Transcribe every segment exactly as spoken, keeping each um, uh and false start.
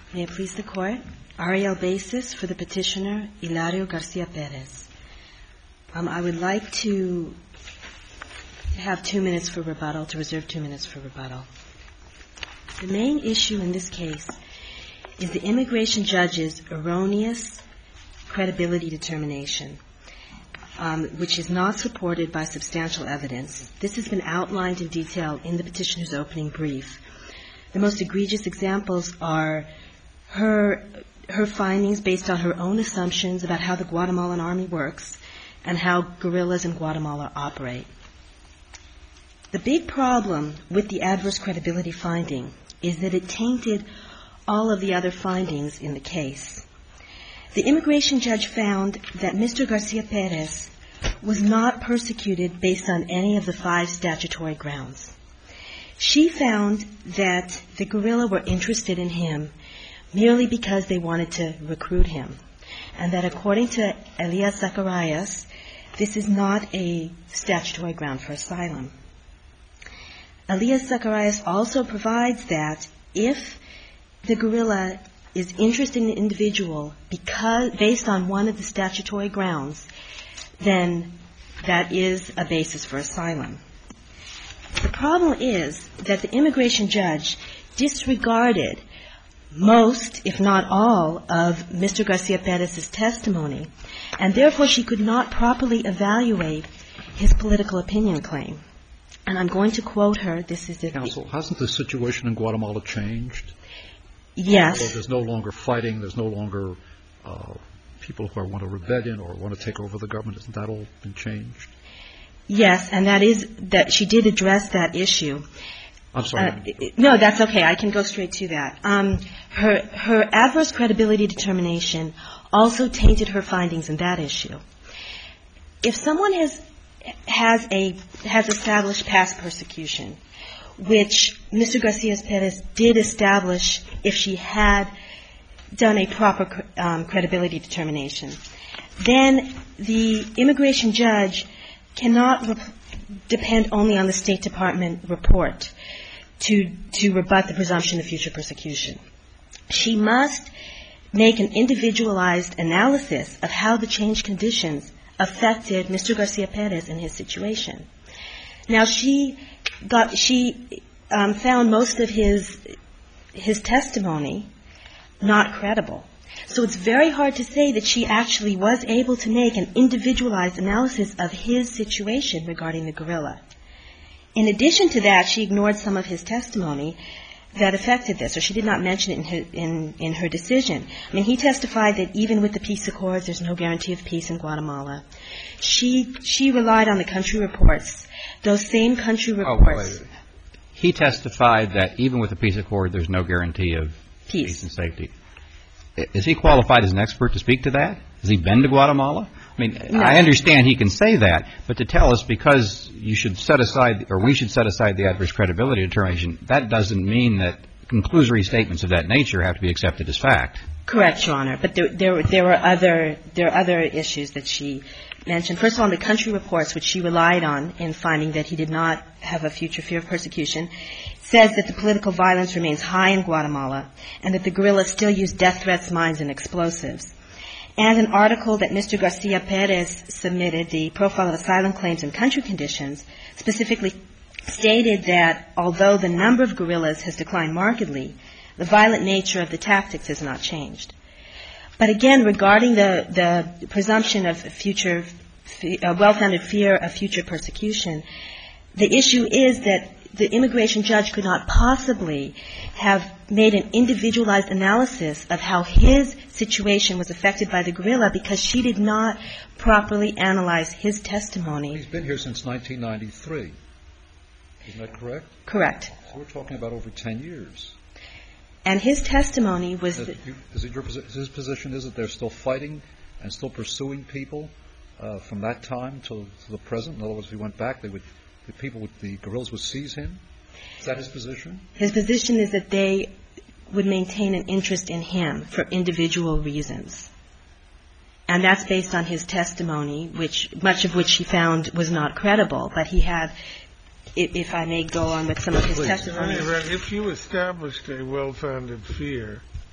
May it please the Court. Ariel Basis for the petitioner, Hilario Garcia-Perez. Um, I would like to have two minutes for rebuttal, to reserve two minutes for rebuttal. The main issue in this case is the immigration judge's erroneous credibility determination, um, which is not supported by substantial evidence. This has been outlined in detail in the petitioner's opening brief. The most egregious examples are her her findings based on her own assumptions about how the Guatemalan army works and how guerrillas in Guatemala operate. The big problem with the adverse credibility finding is that it tainted all of the other findings in the case. The immigration judge found that Mister Garcia-Perez was not persecuted based on any of the five statutory grounds. She found that the guerrilla were interested in him merely because they wanted to recruit him, and that according to Elias Zacharias, this is not a statutory ground for asylum. Elias Zacharias also provides that if the guerrilla is interested in the individual because based on one of the statutory grounds, then that is a basis for asylum. The problem is that the immigration judge disregarded most, if not all, of Mister Garcia-Perez's testimony, and therefore she could not properly evaluate his political opinion claim. And I'm going to quote her. This is it. Counsel, hasn't the situation in Guatemala changed? Yes. Well, there's no longer fighting. There's no longer uh, people who want a rebellion or want to take over the government. Hasn't that all been changed? Yes, and that is that she did address that issue. I'm sorry. Uh, no, that's okay. I can go straight to that. Um, her her adverse credibility determination also tainted her findings in that issue. If someone has has a has established past persecution, which Mister Garcia-Perez did establish if she had done a proper um, credibility determination, then the immigration judge cannot rep- depend only on the State Department report to to rebut the presumption of future persecution. She must make an individualized analysis of how the changed conditions affected Mister Garcia-Perez in his situation. Now, she got she um, found most of his his testimony not credible. So it's very hard to say that she actually was able to make an individualized analysis of his situation regarding the guerrilla. In addition to that, she ignored some of his testimony that affected this, or she did not mention it in her, in, in her decision. I mean, he testified that even with the peace accords, there's no guarantee of peace in Guatemala. She she relied on the country reports. Those same country reports. Oh, wait. He testified that even with the peace accord, there's no guarantee of peace, peace and safety. Is he qualified as an expert to speak to that? Has he been to Guatemala? I mean, no. I understand he can say that, but to tell us because you should set aside, or we should set aside the adverse credibility determination, that doesn't mean that conclusory statements of that nature have to be accepted as fact. Correct, Your Honor. But there, there, there were other, there are other issues that she mentioned. First of all, the country reports, which she relied on in finding that he did not have a future fear of persecution, says that the political violence remains high in Guatemala and that the guerrillas still use death threats, mines, and explosives. And an article that Mister Garcia-Perez submitted, the Profile of Asylum Claims and Country Conditions, specifically stated that although the number of guerrillas has declined markedly, the violent nature of the tactics has not changed. But again, regarding the, the presumption of future, uh, well-founded fear of future persecution, the issue is that the immigration judge could not possibly have made an individualized analysis of how his situation was affected by the guerrilla because she did not properly analyze his testimony. He's been here since nineteen ninety-three. Isn't that correct? Correct. So we're talking about over ten years. And his testimony was... Is, you, is it your, his position is that they're still fighting and still pursuing people uh, from that time to, to the present? In other words, if we went back, they would... the people with the guerrillas would seize him? Is that his position? His position is that they would maintain an interest in him for individual reasons. And that's based on his testimony, which much of which he found was not credible. But he had, if, if I may go on with some of his testimony. If you established a well-founded fear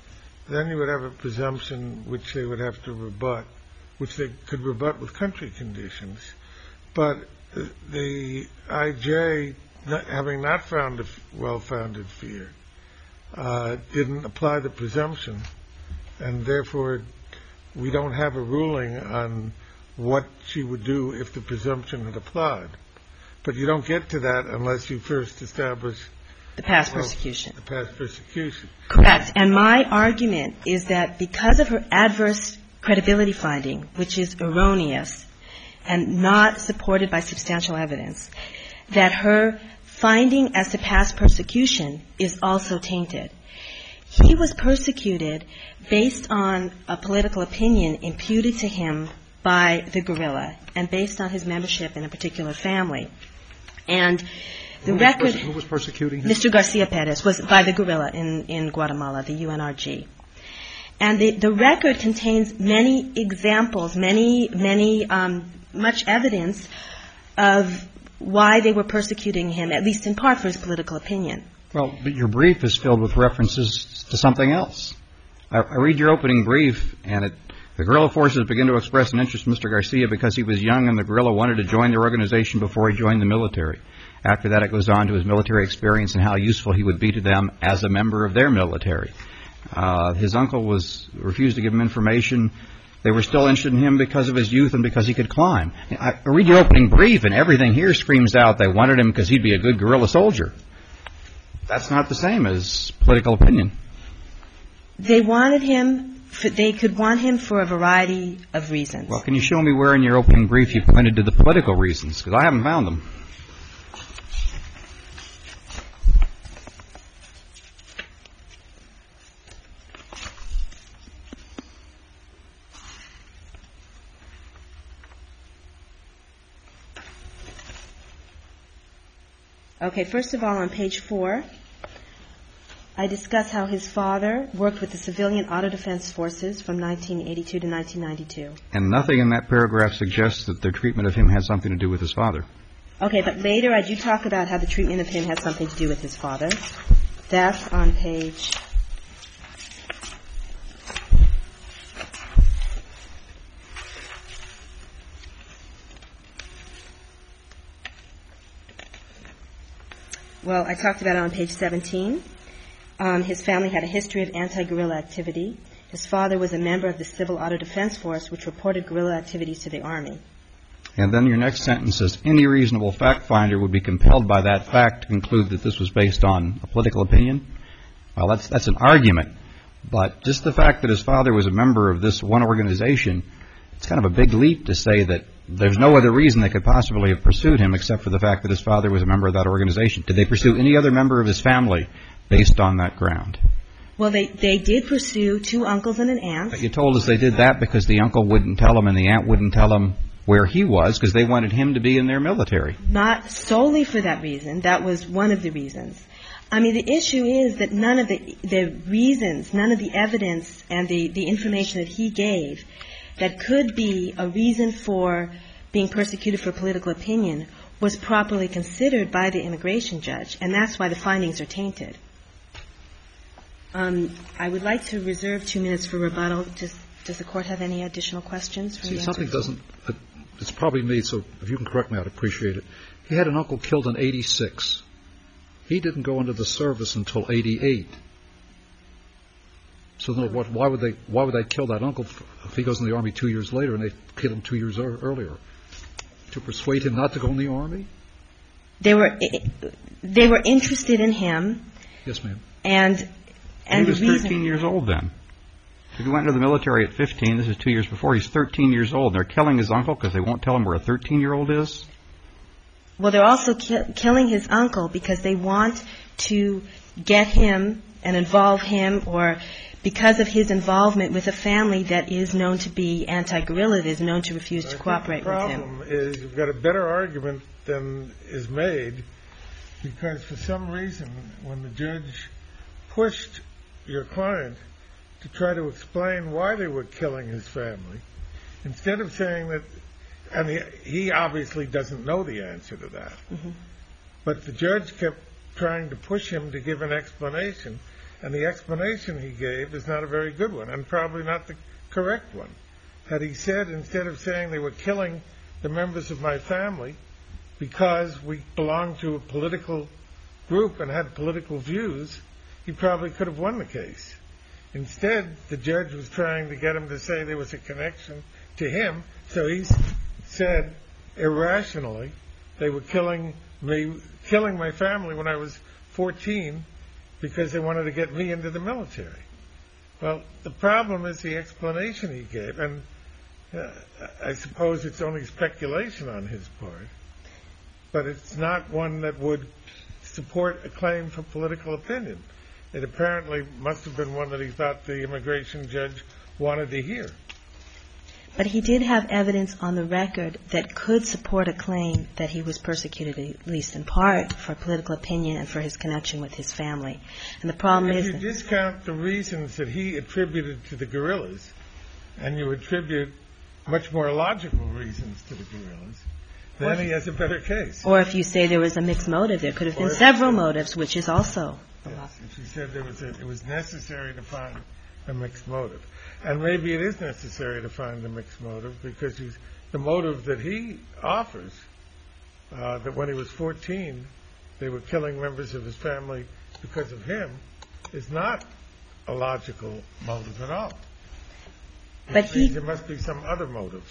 then you would have a presumption which they would have to rebut, which they could rebut with country conditions. But the I J, not, having not found a well-founded fear, uh, didn't apply the presumption, and therefore we don't have a ruling on what she would do if the presumption had applied. But you don't get to that unless you first establish the past well, persecution. The past persecution. Correct. And my argument is that because of her adverse credibility finding, which is erroneous and not supported by substantial evidence, that her finding as to past persecution is also tainted. He was persecuted based on a political opinion imputed to him by the guerrilla and based on his membership in a particular family. And the who record... Was, who was persecuting him? Mister Garcia Perez was by the guerrilla in, in Guatemala, the U N R G. And the, the record contains many examples, many, many, um, much evidence of why they were persecuting him, at least in part for his political opinion. Well, but your brief is filled with references to something else. I, I read your opening brief, and it, the guerrilla forces begin to express an interest in Mister Garcia because he was young and the guerrilla wanted to join their organization before he joined the military. After that, it goes on to his military experience and how useful he would be to them as a member of their military. Uh, his uncle was refused to give him information. They were still interested in him because of his youth and because he could climb. I, I read your opening brief, and everything here screams out they wanted him because he'd be a good guerrilla soldier. That's not the same as political opinion. They wanted him, for, they could want him for a variety of reasons. Well, can you show me where in your opening brief you pointed to the political reasons? Because I haven't found them. Okay, first of all, on page four, I discuss how his father worked with the civilian auto defense forces from nineteen eighty-two to nineteen ninety-two. And nothing in that paragraph suggests that their treatment of him had something to do with his father. Okay, but later I do talk about how the treatment of him had something to do with his father. That's on page... Well, I talked about it on page seventeen. Um, his family had a history of anti-guerrilla activity. His father was a member of the Civil Auto Defense Force, which reported guerrilla activities to the Army. And then your next sentence says, any reasonable fact finder would be compelled by that fact to conclude that this was based on a political opinion. Well, that's that's an argument. But just the fact that his father was a member of this one organization, it's kind of a big leap to say that there's no other reason they could possibly have pursued him except for the fact that his father was a member of that organization. Did they pursue any other member of his family based on that ground? Well, they, they did pursue two uncles and an aunt. But you told us they did that because the uncle wouldn't tell him and the aunt wouldn't tell him where he was because they wanted him to be in their military. Not solely for that reason. That was one of the reasons. I mean, the issue is that none of the, the reasons, none of the evidence and the, the information that he gave that could be a reason for being persecuted for political opinion was properly considered by the immigration judge, and that's why the findings are tainted. Um, I would like to reserve two minutes for rebuttal. Does, does the Court have any additional questions? See, something doesn't, it's probably me, so if you can correct me, I'd appreciate it. He had an uncle killed in eighty-six. He didn't go into the service until eighty-eight. So no, what, why would they why would they kill that uncle if he goes in the Army two years later and they killed him two years er- earlier? To persuade him not to go in the Army? They were they were interested in him. Yes, ma'am. And and he was the reason, thirteen years old then. If he went into the military at fifteen, this is two years before, he's thirteen years old. They're killing his uncle because they won't tell him where a thirteen-year-old is? Well, they're also ki- killing his uncle because they want to get him and involve him, or because of his involvement with a family that is known to be anti-guerrilla, that is known to refuse to cooperate with him. The problem is you've got a better argument than is made because for some reason when the judge pushed your client to try to explain why they were killing his family, instead of saying that, and he, he obviously doesn't know the answer to that, mm-hmm. but the judge kept trying to push him to give an explanation. And the explanation he gave is not a very good one, and probably not the correct one. Had he said, instead of saying they were killing the members of my family because we belonged to a political group and had political views, he probably could have won the case. Instead, the judge was trying to get him to say there was a connection to him, so he said irrationally they were killing me, killing my family when I was fourteen because they wanted to get me into the military. Well, the problem is the explanation he gave, and uh, I suppose it's only speculation on his part, but it's not one that would support a claim for political opinion. It apparently must have been one that he thought the immigration judge wanted to hear. But he did have evidence on the record that could support a claim that he was persecuted, at least in part, for political opinion and for his connection with his family. And the problem if is... If you discount the reasons that he attributed to the guerrillas, and you attribute much more logical reasons to the guerrillas, then he has a better case. Or if you say there was a mixed motive, there could have been several motives, which is also... Yes, if you said there was a, it was necessary to find a mixed motive. And maybe it is necessary to find a mixed motive because he's, the motive that he offers, uh, that when he was fourteen, they were killing members of his family because of him, is not a logical motive at all. But he, there must be some other motive.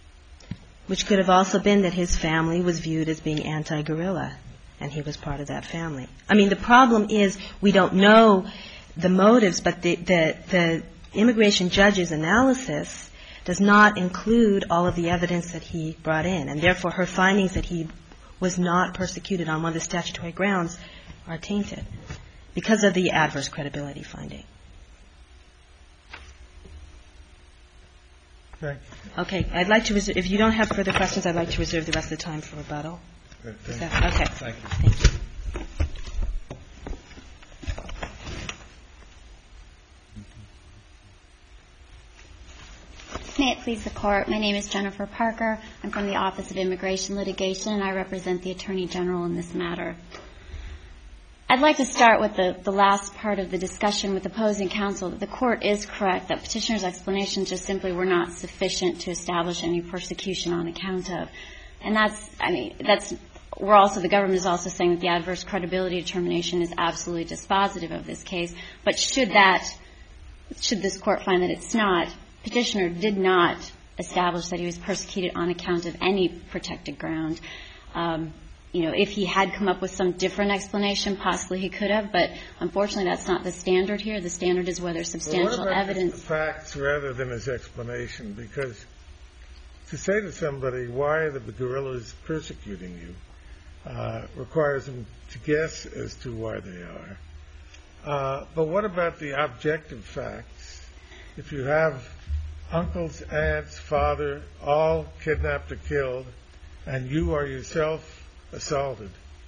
Which could have also been that his family was viewed as being anti-guerrilla, and he was part of that family. I mean, the problem is we don't know the motives, but the, the, the immigration judge's analysis does not include all of the evidence that he brought in, and therefore her findings that he was not persecuted on one of the statutory grounds are tainted because of the adverse credibility finding. Thank you. Okay, I'd like to reserve, if you don't have further questions, I'd like to reserve the rest of the time for rebuttal. Thank that, okay. Thank you. Thank you. May it please the Court. My name is Jennifer Parker. I'm from the Office of Immigration Litigation, and I represent the Attorney General in this matter. I'd like to start with the, the last part of the discussion with opposing counsel. The Court is correct that petitioner's explanations just simply were not sufficient to establish any persecution on account of. And that's, I mean, that's, we're also, the government is also saying that the adverse credibility determination is absolutely dispositive of this case. But should that, should this Court find that it's not, petitioner did not establish that he was persecuted on account of any protected ground. Um, you know, if he had come up with some different explanation, possibly he could have, but unfortunately that's not the standard here. The standard is whether substantial well, what about evidence. The facts rather than his explanation, because to say to somebody, why are the guerrillas persecuting you, uh, requires them to guess as to why they are. Uh, but what about the objective facts? If you have uncles, aunts, father, all kidnapped or killed, and you are yourself assaulted,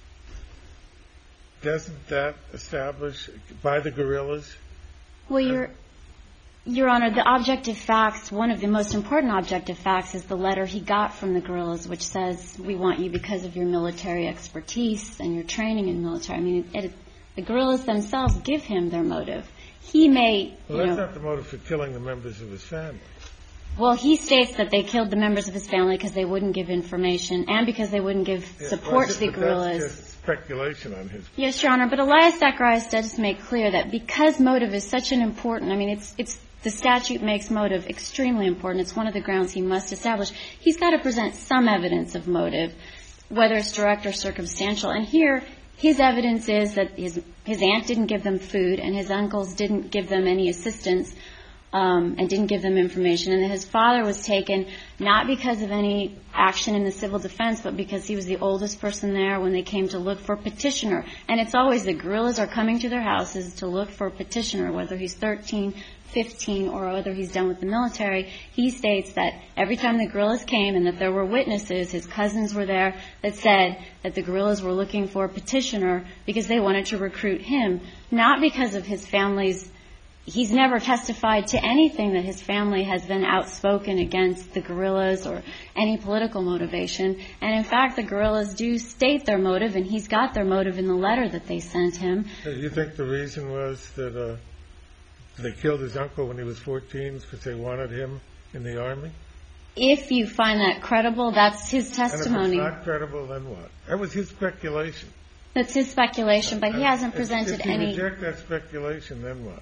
doesn't that establish by the guerrillas? Well, Your, Your Honor, the objective facts, one of the most important objective facts is the letter he got from the guerrillas, which says, we want you because of your military expertise and your training in military. I mean, it, it, the guerrillas themselves give him their motive. He may, well, you that's know, not the motive for killing the members of his family. Well, he states that they killed the members of his family because they wouldn't give information and because they wouldn't give Yeah, support well, to the but guerrillas. That's just speculation on his part. Yes, Your Honor, but Elias Zacharias does make clear that because motive is such an important, I mean, it's, it's, the statute makes motive extremely important. It's one of the grounds he must establish. He's got to present some evidence of motive, whether it's direct or circumstantial. And here, his evidence is that his, his aunt didn't give them food and his uncles didn't give them any assistance. Um, and didn't give them information, and that his father was taken not because of any action in the civil defense, but because he was the oldest person there when they came to look for petitioner. And it's always the guerrillas are coming to their houses to look for petitioner, whether he's thirteen, fifteen, or whether he's done with the military. He states that every time the guerrillas came and that there were witnesses, his cousins were there, that said that the guerrillas were looking for a petitioner because they wanted to recruit him, not because of his family's he's never testified to anything that his family has been outspoken against the guerrillas or any political motivation. And in fact, the guerrillas do state their motive, and he's got their motive in the letter that they sent him. You think the reason was that uh, they killed his uncle when he was fourteen because they wanted him in the army? If you find that credible, that's his testimony. And if it's not credible, then what? That was his speculation. That's his speculation, but he hasn't If- presented if you any. reject that speculation, then what?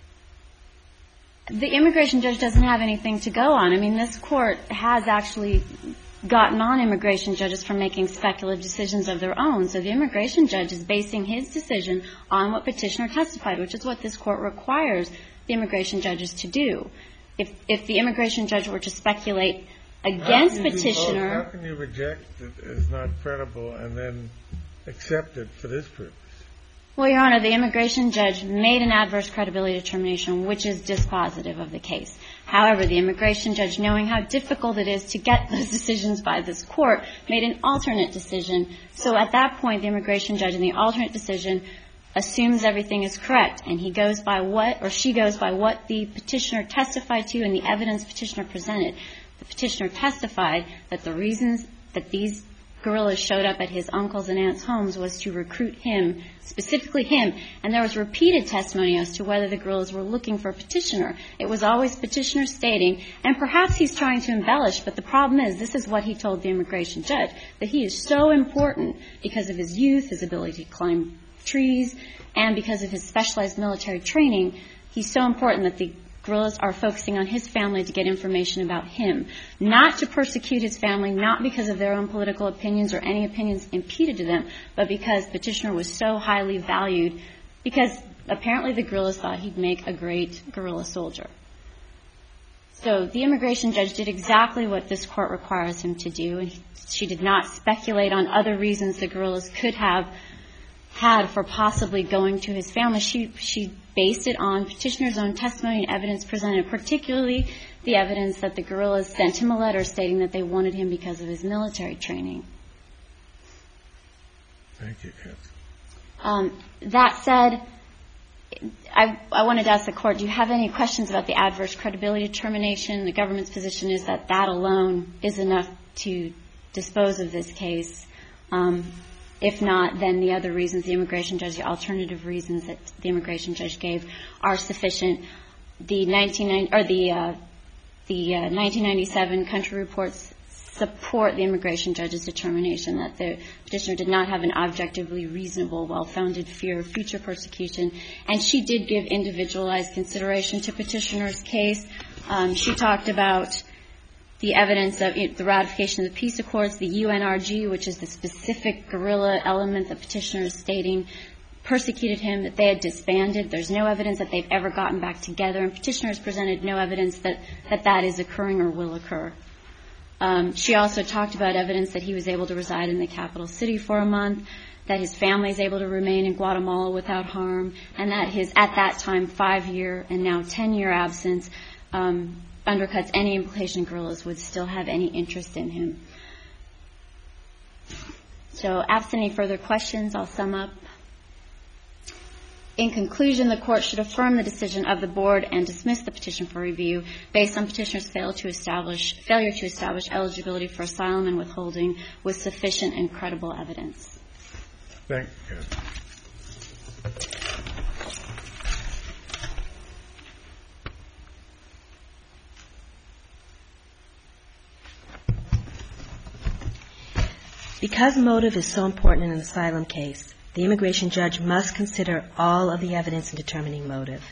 The immigration judge doesn't have anything to go on. I mean, this court has actually gotten on immigration judges for making speculative decisions of their own. So the immigration judge is basing his decision on what petitioner testified, which is what this court requires the immigration judges to do. If if the immigration judge were to speculate against How can you do petitioner. both? How can you reject it as not credible and then accept it for this purpose? Well, Your Honor, the immigration judge made an adverse credibility determination, which is dispositive of the case. However, the immigration judge, knowing how difficult it is to get those decisions by this court, made an alternate decision. So at that point, the immigration judge in the alternate decision assumes everything is correct, and he goes by what, or she goes by what the petitioner testified to and the evidence petitioner presented. The petitioner testified that the reasons that these guerrillas showed up at his uncle's and aunt's homes was to recruit him, specifically him, and there was repeated testimony as to whether the guerrillas were looking for a petitioner. It was always petitioner stating, and perhaps he's trying to embellish, but the problem is, this is what he told the immigration judge, that he is so important because of his youth, his ability to climb trees, and because of his specialized military training. He's so important that the guerrillas are focusing on his family to get information about him, not to persecute his family, not because of their own political opinions or any opinions imputed to them, but because petitioner was so highly valued, because apparently the guerrillas thought he'd make a great guerrilla soldier. So the immigration judge did exactly what this court requires him to do, and she did not speculate on other reasons the guerrillas could have had for possibly going to his family. She she based it on petitioner's own testimony and evidence presented, particularly the evidence that the guerrillas sent him a letter stating that they wanted him because of his military training. Thank you, Kathy. Um, that said, I, I wanted to ask the court, do you have any questions about the adverse credibility determination? The government's position is that that alone is enough to dispose of this case. Um, If not, then the other reasons, the immigration judge, the alternative reasons that the immigration judge gave are sufficient. The nineteen ninety or the uh, the uh, nineteen ninety-seven country reports support the immigration judge's determination that the petitioner did not have an objectively reasonable, well-founded fear of future persecution, and she did give individualized consideration to petitioner's case. Um, she talked about the evidence of the ratification of the peace accords, the U N R G, which is the specific guerrilla element the petitioner is stating, persecuted him, that they had disbanded. There's no evidence that they've ever gotten back together, and petitioner has presented no evidence that that, that is occurring or will occur. Um, she also talked about evidence that he was able to reside in the capital city for a month, that his family is able to remain in Guatemala without harm, and that his, at that time, five-year and now ten-year absence um, undercuts any implication guerrillas would still have any interest in him. So, absent any further questions, I'll sum up. In conclusion, the court should affirm the decision of the board and dismiss the petition for review based on petitioner's failure to establish, failure to establish eligibility for asylum and withholding with sufficient and credible evidence. Thank you. Because motive is so important in an asylum case, the immigration judge must consider all of the evidence in determining motive.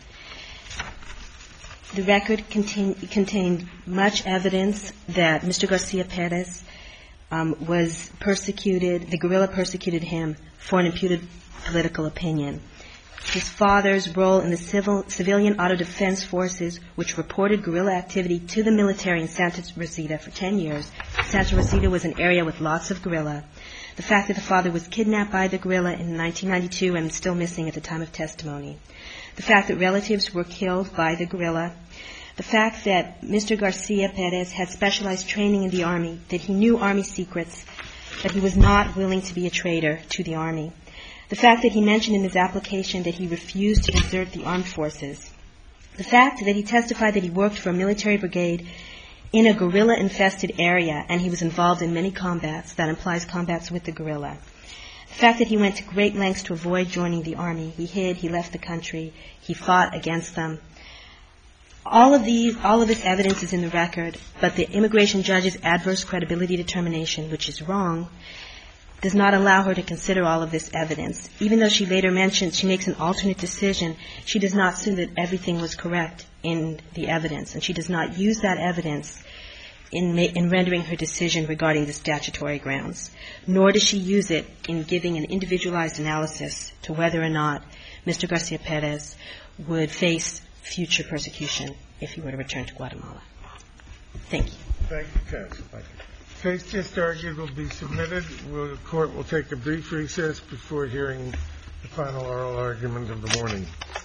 The record contain, contained much evidence that Mister Garcia Perez um, was persecuted, the guerrilla persecuted him for an imputed political opinion. His father's role in the civil, civilian auto defense forces, which reported guerrilla activity to the military in Santa Rosita for ten years. Santa Rosita was an area with lots of guerrilla. The fact that the father was kidnapped by the guerrilla in nineteen ninety-two and still missing at the time of testimony. The fact that relatives were killed by the guerrilla. The fact that Mister Garcia Perez had specialized training in the Army, that he knew Army secrets, that he was not willing to be a traitor to the Army. The fact that he mentioned in his application that he refused to desert the armed forces. The fact that he testified that he worked for a military brigade in a guerrilla-infested area and he was involved in many combats, that implies combats with the guerrilla. The fact that he went to great lengths to avoid joining the army, he hid, he left the country, he fought against them. All of these, all of this evidence is in the record, but the immigration judge's adverse credibility determination, which is wrong, does not allow her to consider all of this evidence. Even though she later mentions she makes an alternate decision, she does not assume that everything was correct in the evidence, and she does not use that evidence in, ma- in rendering her decision regarding the statutory grounds, nor does she use it in giving an individualized analysis to whether or not Mister Garcia Perez would face future persecution if he were to return to Guatemala. Thank you. Thank you, counsel. Thank you. Case just argued will be submitted. Will, the court will take a brief recess before hearing the final oral argument of the morning.